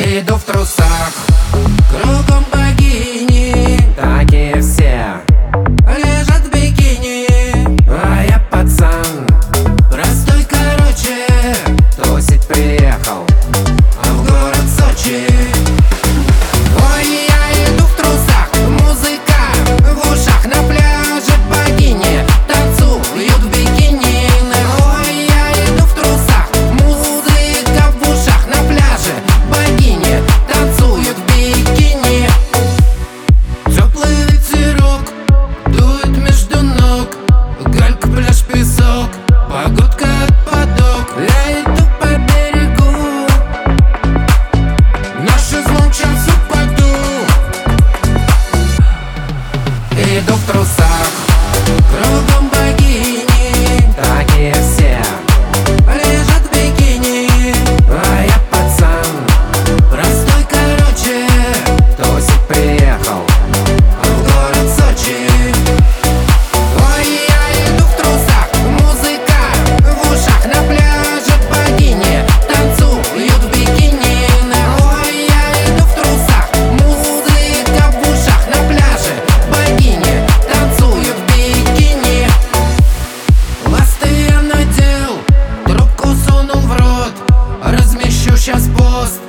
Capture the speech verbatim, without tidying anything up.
Иду в трусах, кругом богини, такие все лежат в бикини. А я пацан, Простой, короче, тусить приехал. а в город Сочи. Ой, я иду в трусах, музыка в ушах, на пляже богини танцуют в бикини. Ой, я иду в трусах, музыка в ушах, на пляже богини танцуют в бикини. Теплый ветерок дует между ног, галька, пляж, песок, погодка подок. Я иду по берегу, на шезлонг сейчас упаду. Иду в трусах, кругом богини, Такие все лежат в бикини. А я пацан, Простой, короче, тусить приехал. а в город Сочи. Ой, я иду в трусах, музыка в ушах, на пляже богини танцуют в бикини. Ой, я иду в трусах, музыка в ушах, на пляже богини танцуют в бикини. Ласты я надел, трубку сунул в рот, размещу сейчас пост.